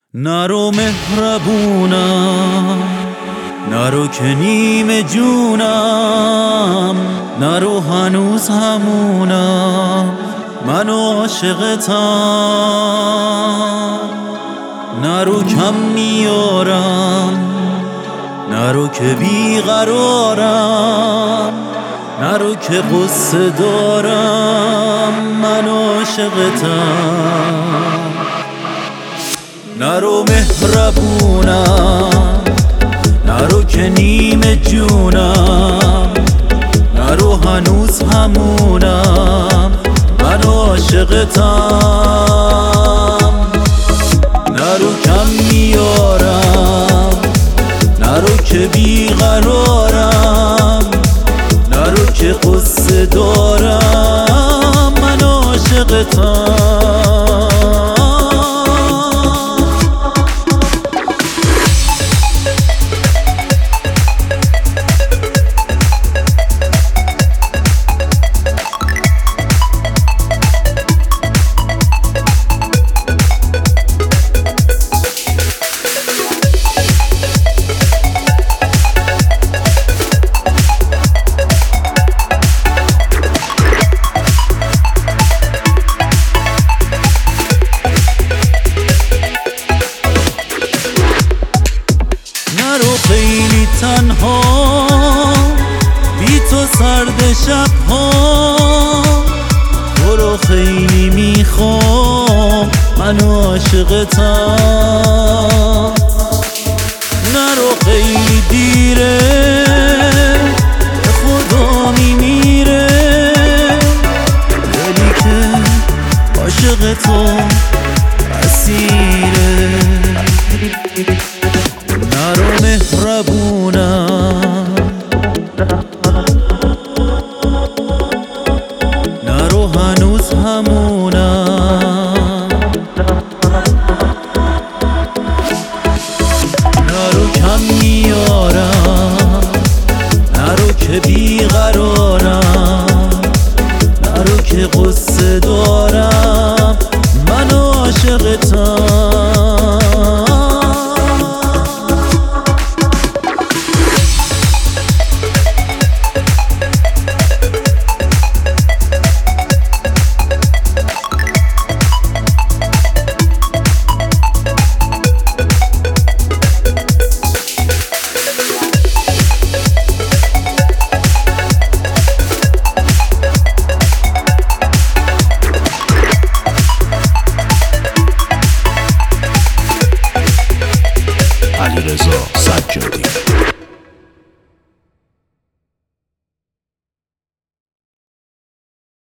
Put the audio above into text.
نرو مهربونم، نرو که نیم جونم، نرو هنوز همونم، من عاشقتم. نرو کم میارم، نرو که بیقرارم، نرو که قصه دارم، من عاشقتم. نرو مهربونم، نرو که نیم جونم، نرو هنوز همونم، من عاشقتم. نرو کم میارم، نرو که بیقرارم، نرو که قصه دارم، من عاشقتم. نرو خیلی تنها، بی تو سرد شبها، تو رو خیلی میخوام، من عاشقتم. نرو خیلی دیره، به خدا میمیره، دلی که عاشق تو اسیره. نرو مهربونم، نرو هنوز همونم، نرو کم میارم، نرو که بیقرارم، نرو که قصه دارم، من عاشقتم. علیرضا سجادی.